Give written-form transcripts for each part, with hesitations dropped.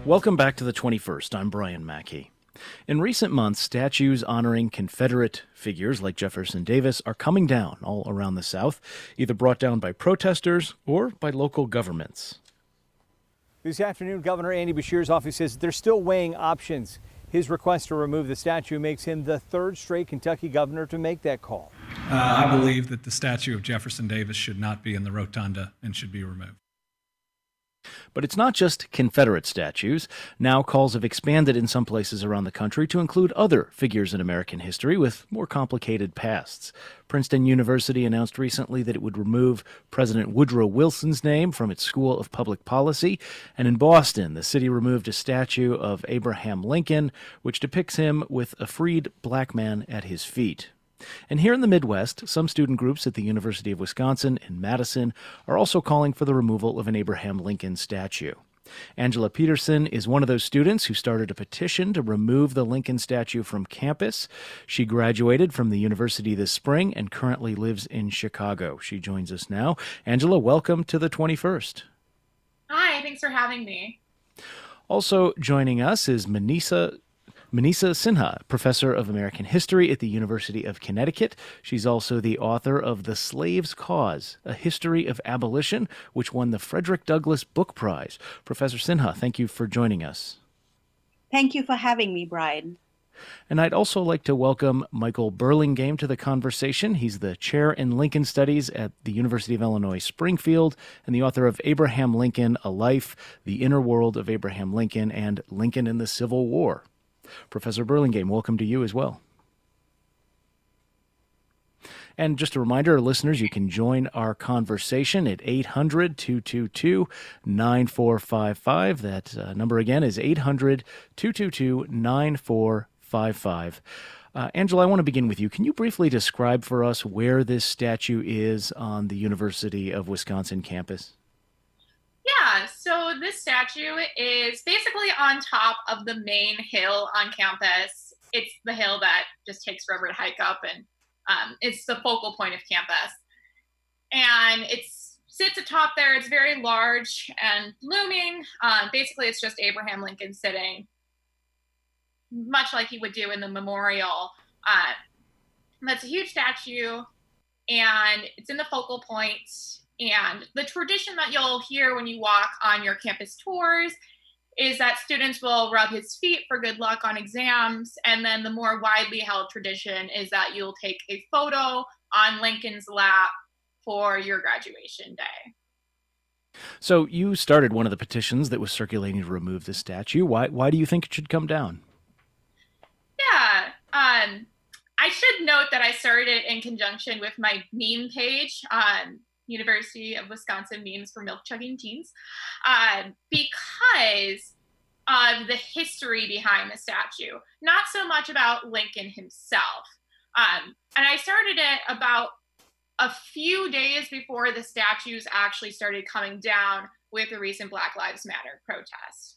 Welcome back to the 21st. I'm Brian Mackey. In recent months, statues honoring Confederate figures like Jefferson Davis are coming down all around the South, either brought down by protesters or by local governments. This afternoon, Governor Andy Beshear's office says they're still weighing options. His request to remove the statue makes him the third straight Kentucky governor to make that call. I believe that the statue of Jefferson Davis should not be in the rotunda and should be removed. But it's not just Confederate statues. Now calls have expanded in some places around the country to include other figures in American history with more complicated pasts. Princeton University announced recently that it would remove President Woodrow Wilson's name from its School of Public Policy. And in Boston, the city removed a statue of Abraham Lincoln, which depicts him with a freed black man at his feet. And here in the Midwest, some student groups at the University of Wisconsin in Madison are also calling for the removal of an Abraham Lincoln statue. Angela Peterson is one of those students who started a petition to remove the Lincoln statue from campus. She graduated from the university this spring and currently lives in Chicago. She joins us now. Angela, welcome to the 21st. Hi, thanks for having me. Also joining us is Manisa Sinha, professor of American history at the University of Connecticut. She's also the author of The Slave's Cause, A History of Abolition, which won the Frederick Douglass Book Prize. Professor Sinha, thank you for joining us. Thank you for having me, Brian. And I'd also like to welcome Michael Burlingame to the conversation. He's the chair in Lincoln Studies at the University of Illinois Springfield and the author of Abraham Lincoln, A Life, The Inner World of Abraham Lincoln, and Lincoln in the Civil War. Professor Burlingame, welcome to you as well. And just a reminder, listeners, you can join our conversation at 800-222-9455. That number again is 800-222-9455. Angela, I want to begin with you. Can you briefly describe for us where this statue is on the University of Wisconsin campus? Yeah, so this statue is basically on top of the main hill on campus. It's the hill that just takes forever to hike up, and it's the focal point of campus. And it sits atop there. It's very large and looming. Basically, it's just Abraham Lincoln sitting, much like he would do in the memorial. That's a huge statue, and it's in the focal point. And the tradition that you'll hear when you walk on your campus tours is that students will rub his feet for good luck on exams. And then the more widely held tradition is that you'll take a photo on Lincoln's lap for your graduation day. So you started one of the petitions that was circulating to remove the statue. Why do you think it should come down? Yeah, I should note that I started it in conjunction with my meme page on University of Wisconsin memes for milk chugging teens, because of the history behind the statue, not so much about Lincoln himself. And I started it about a few days before the statues actually started coming down with the recent Black Lives Matter protest.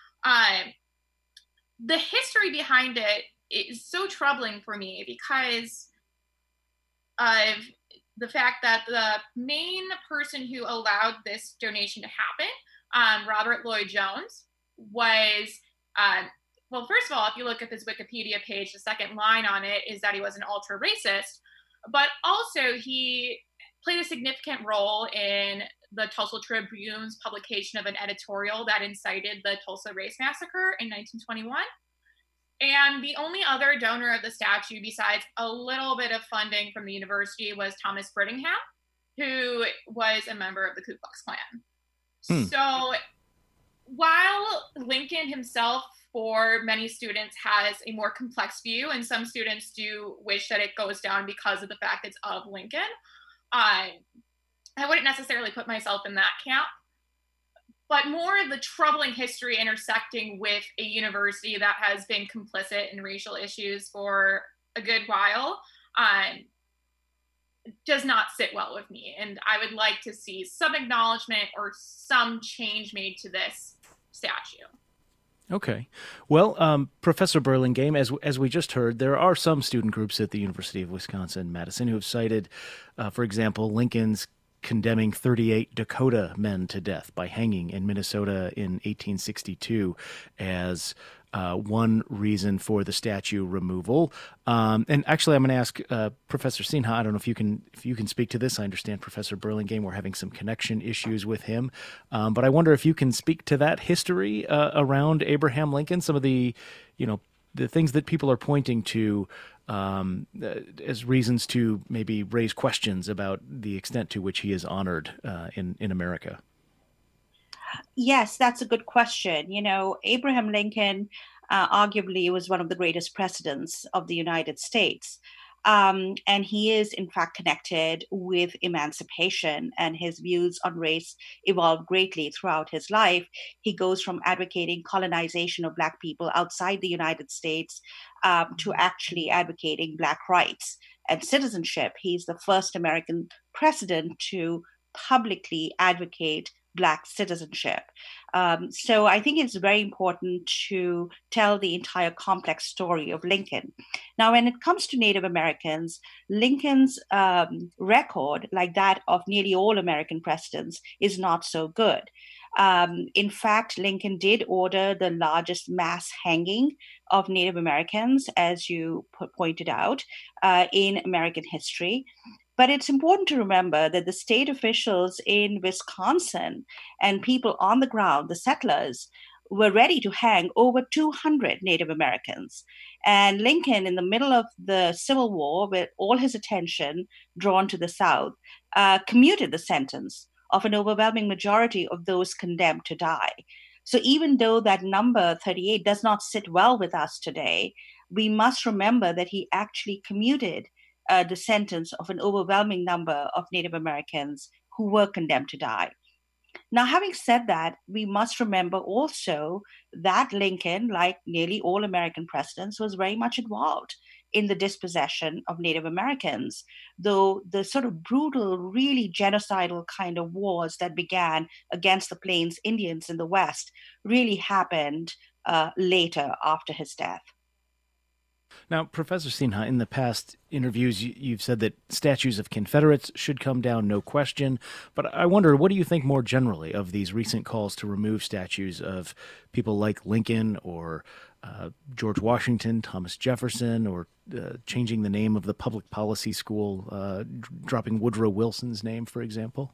The history behind it is so troubling for me because of the fact that the main person who allowed this donation to happen, Robert Lloyd Jones, was, well, first of all, if you look at his Wikipedia page, the second line on it is that he was an ultra-racist, but also he played a significant role in the Tulsa Tribune's publication of an editorial that incited the Tulsa Race Massacre in 1921. And the only other donor of the statue, besides a little bit of funding from the university, was Thomas Brittingham, who was a member of the Ku Klux Klan. So while Lincoln himself, for many students, has a more complex view, and some students do wish that it goes down because of the fact it's of Lincoln, I wouldn't necessarily put myself in that camp. But more of the troubling history intersecting with a university that has been complicit in racial issues for a good while does not sit well with me. And I would like to see some acknowledgement or some change made to this statue. Okay. Well, Professor Burlingame, as we just heard, there are some student groups at the University of Wisconsin-Madison who have cited, for example, Lincoln's condemning 38 Dakota men to death by hanging in Minnesota in 1862 as one reason for the statue removal. And actually, I'm going to ask Professor Sinha. I don't know if you can speak to this. I understand Professor Burlingame, we're having some connection issues with him, but I wonder if you can speak to that history around Abraham Lincoln. Some of the things that people are pointing to as reasons to maybe raise questions about the extent to which he is honored in America. Yes, that's a good question. Abraham Lincoln arguably was one of the greatest presidents of the United States. And he is, in fact, connected with emancipation, and his views on race evolved greatly throughout his life. He goes from advocating colonization of Black people outside the United States to actually advocating Black rights and citizenship. He's the first American president to publicly advocate Black citizenship. So I think it's very important to tell the entire complex story of Lincoln. Now, when it comes to Native Americans, Lincoln's record, like that of nearly all American presidents, is not so good. In fact, Lincoln did order the largest mass hanging of Native Americans, as you pointed out, in American history. But it's important to remember that the state officials in Wisconsin and people on the ground, the settlers, were ready to hang over 200 Native Americans. And Lincoln, in the middle of the Civil War, with all his attention drawn to the South, commuted the sentence of an overwhelming majority of those condemned to die. So even though that number 38 does not sit well with us today, we must remember that he actually commuted the sentence of an overwhelming number of Native Americans who were condemned to die. Now, having said that, we must remember also that Lincoln, like nearly all American presidents, was very much involved in the dispossession of Native Americans, though the sort of brutal, really genocidal kind of wars that began against the Plains Indians in the West really happened later after his death. Now, Professor Sinha, in the past interviews, you've said that statues of Confederates should come down, no question. But I wonder, what do you think more generally of these recent calls to remove statues of people like Lincoln or George Washington, Thomas Jefferson, or changing the name of the public policy school, dropping Woodrow Wilson's name, for example?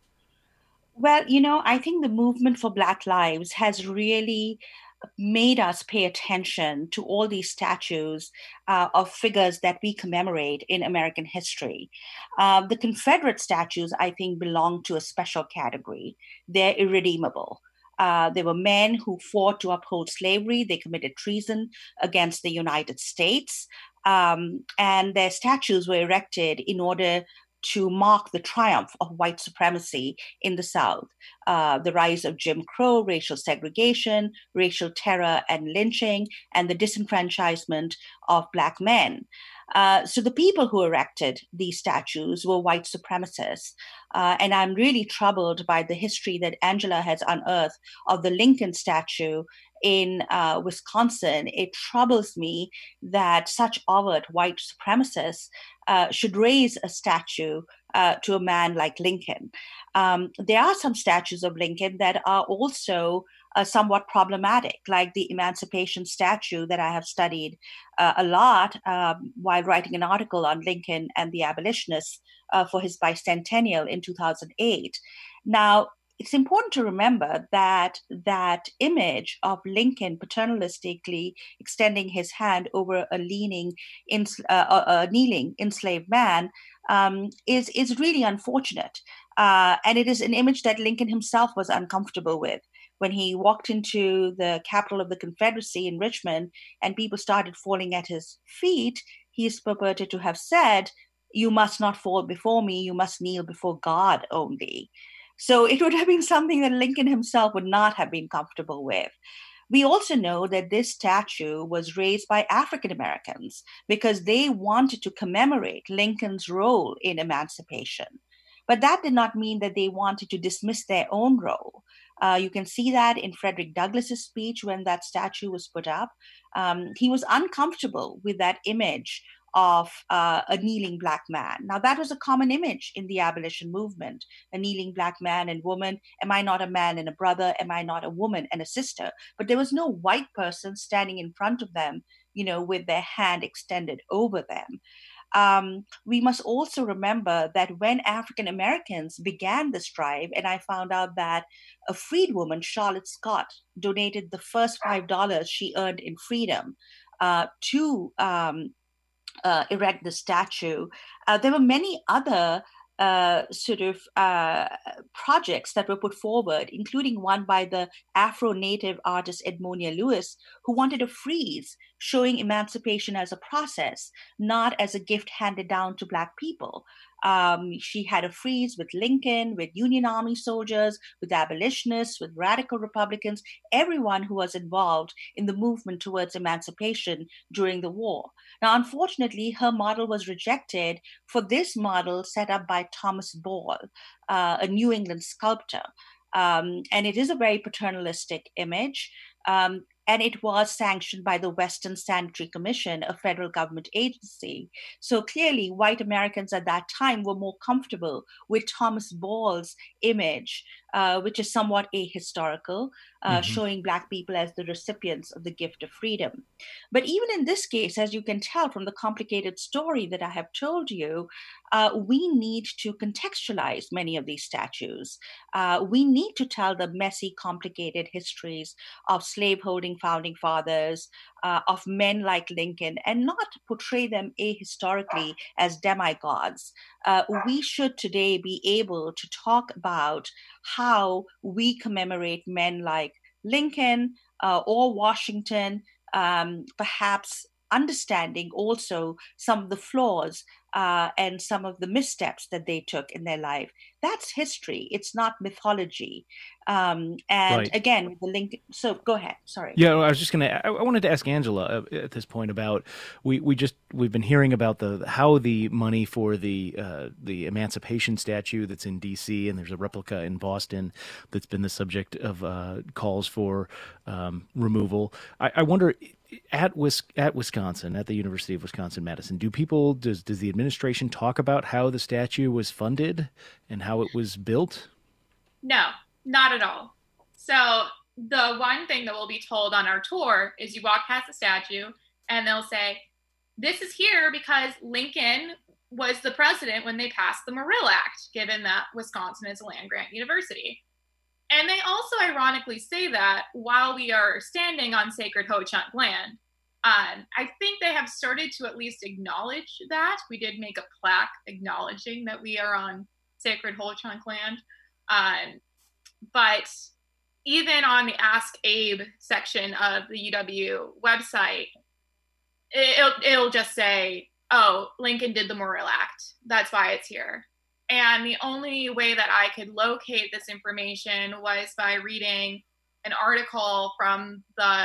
Well, I think the movement for Black Lives has really made us pay attention to all these statues of figures that we commemorate in American history. The Confederate statues, I think, belong to a special category. They're irredeemable. They were men who fought to uphold slavery. They committed treason against the United States. And their statues were erected in order to mark the triumph of white supremacy in the South, the rise of Jim Crow, racial segregation, racial terror and lynching, and the disenfranchisement of Black men. So the people who erected these statues were white supremacists. And I'm really troubled by the history that Angela has unearthed of the Lincoln statue in Wisconsin. It troubles me that such overt white supremacists should raise a statue to a man like Lincoln. There are some statues of Lincoln that are also somewhat problematic, like the Emancipation statue that I have studied a lot while writing an article on Lincoln and the abolitionists for his bicentennial in 2008. Now, it's important to remember that that image of Lincoln paternalistically extending his hand over a kneeling enslaved man is really unfortunate. And it is an image that Lincoln himself was uncomfortable with. When he walked into the capital of the Confederacy in Richmond and people started falling at his feet, he is purported to have said, "You must not fall before me, you must kneel before God only." So it would have been something that Lincoln himself would not have been comfortable with. We also know that this statue was raised by African Americans because they wanted to commemorate Lincoln's role in emancipation. But that did not mean that they wanted to dismiss their own role. You can see that in Frederick Douglass's speech when that statue was put up. He was uncomfortable with that image of a kneeling Black man. Now, that was a common image in the abolition movement, a kneeling Black man and woman. Am I not a man and a brother? Am I not a woman and a sister? But there was no white person standing in front of them, with their hand extended over them. We must also remember that when African Americans began this drive, and I found out that a freedwoman, Charlotte Scott, donated the first $5 she earned in freedom to erect the statue. There were many other projects that were put forward, including one by the Afro-Native artist Edmonia Lewis, who wanted a frieze showing emancipation as a process, not as a gift handed down to Black people. She had a frieze with Lincoln, with Union Army soldiers, with abolitionists, with radical Republicans, everyone who was involved in the movement towards emancipation during the war. Now, unfortunately, her model was rejected for this model set up by Thomas Ball, a New England sculptor. And it is a very paternalistic image. And it was sanctioned by the Western Sanitary Commission, a federal government agency. So clearly, white Americans at that time were more comfortable with Thomas Ball's image, which is somewhat ahistorical, showing Black people as the recipients of the gift of freedom. But even in this case, as you can tell from the complicated story that I have told you, we need to contextualize many of these statues. We need to tell the messy, complicated histories of slaveholding founding fathers, of men like Lincoln, and not portray them ahistorically as demigods. We should today be able to talk about how we commemorate men like Lincoln or Washington, perhaps understanding also some of the flaws and some of the missteps that they took in their life. That's history. It's not mythology. And right. Again, the link. So go ahead. Sorry. Yeah, I was just going to. I wanted to ask Angela at this point about we've been hearing about how the money for the Emancipation statue that's in D.C. and there's a replica in Boston that's been the subject of calls for removal. I wonder. At Wisconsin, at the University of Wisconsin-Madison, does the administration talk about how the statue was funded and how it was built? No, not at all. So the one thing that we'll be told on our tour is you walk past the statue and they'll say, this is here because Lincoln was the president when they passed the Morrill Act, given that Wisconsin is a land-grant university. And they also ironically say that while we are standing on sacred Ho-Chunk land. I think they have started to at least acknowledge that. We did make a plaque acknowledging that we are on sacred Ho-Chunk land. But even on the Ask Abe section of the UW website, it'll just say, oh, Lincoln did the Morrill Act. That's why it's here. And the only way that I could locate this information was by reading an article from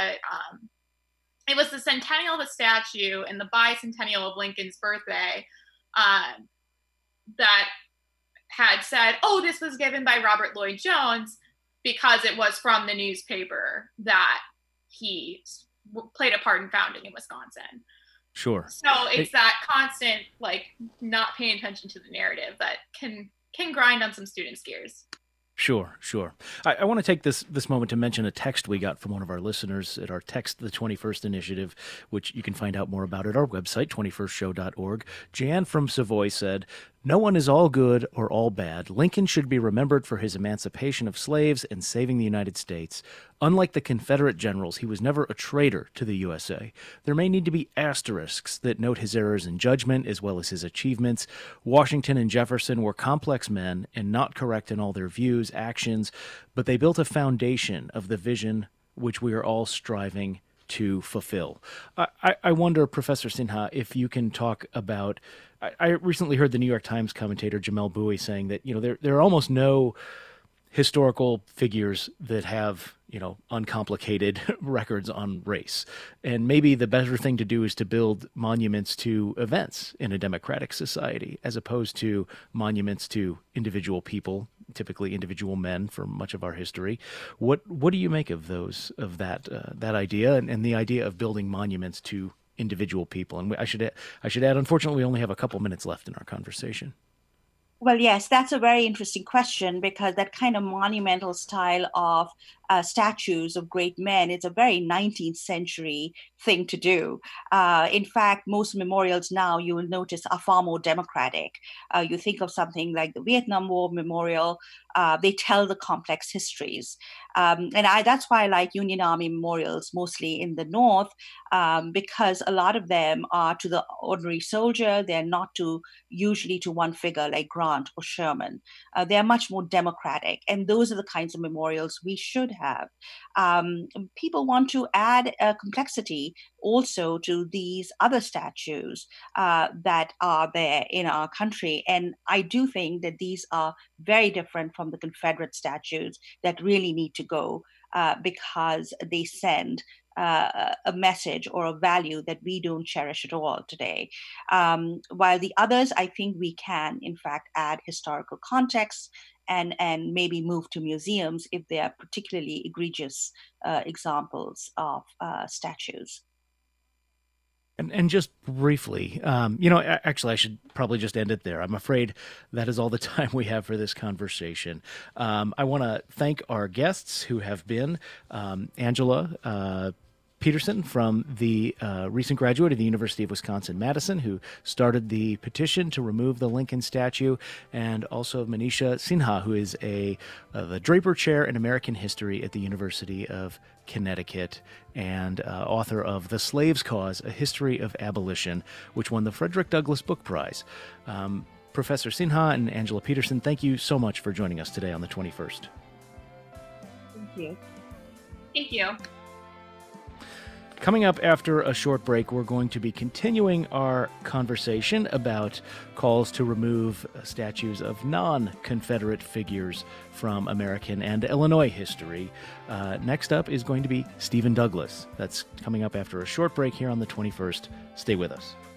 it was the centennial of the statue and the bicentennial of Lincoln's birthday that had said, oh, this was given by Robert Lloyd Jones because it was from the newspaper that he played a part in founding in Wisconsin. Sure. So it's that constant, not paying attention to the narrative that can grind on some students' gears. Sure. I want to take this moment to mention a text we got from one of our listeners at our Text the 21st initiative, which you can find out more about at our website, 21stshow.org. Jan from Savoy said, no one is all good or all bad. Lincoln should be remembered for his emancipation of slaves and saving the United States. Unlike the Confederate generals, he was never a traitor to the USA. There may need to be asterisks that note his errors in judgment as well as his achievements. Washington and Jefferson were complex men and not correct in all their views, actions, but they built a foundation of the vision which we are all striving to fulfill. I wonder, Professor Sinha, if you can talk about. I recently heard the New York Times commentator Jamelle Bouie saying that there are almost no historical figures that have uncomplicated records on race, and maybe the better thing to do is to build monuments to events in a democratic society as opposed to monuments to individual people, typically individual men for much of our history. What do you make of that idea and the idea of building monuments to individual people. And I should add, unfortunately, we only have a couple minutes left in our conversation. Well, yes, that's a very interesting question, because that kind of monumental style of statues of great men is a very 19th century thing to do. In fact, most memorials now, you will notice, are far more democratic. You think of something like the Vietnam War Memorial, they tell the complex histories. That's why I like Union Army memorials, mostly in the North, because a lot of them are to the ordinary soldier. They're not usually to one figure like Grant or Sherman. They're much more democratic. And those are the kinds of memorials we should have. People want to add complexity also to these other statues that are there in our country. And I do think that these are very different from the Confederate statues that really need to go because they send a message or a value that we don't cherish at all today. While the others, I think we can, in fact, add historical context and maybe move to museums if they are particularly egregious examples of statues. And just briefly, actually, I should probably just end it there. I'm afraid that is all the time we have for this conversation. I want to thank our guests who have been Angela Peterson, from the recent graduate of the University of Wisconsin-Madison, who started the petition to remove the Lincoln statue, and also Manisha Sinha, who is the Draper Chair in American History at the University of Connecticut and author of The Slave's Cause, A History of Abolition, which won the Frederick Douglass Book Prize. Professor Sinha and Angela Peterson, thank you so much for joining us today on the 21st. Thank you. Thank you. Coming up after a short break, we're going to be continuing our conversation about calls to remove statues of non-Confederate figures from American and Illinois history. Next up is going to be Stephen Douglas. That's coming up after a short break here on the 21st. Stay with us.